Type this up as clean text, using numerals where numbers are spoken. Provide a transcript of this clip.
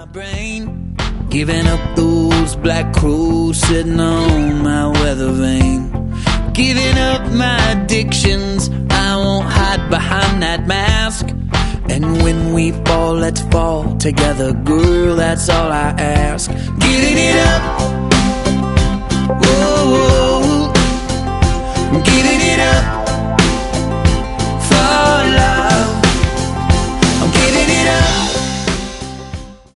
my brain, giving up those black crows sitting on my weather vane. Giving up my addictions, I won't hide behind that mask. And when we fall, let's fall together, girl, that's all I ask. Giving it up, whoa, whoa. Giving it up.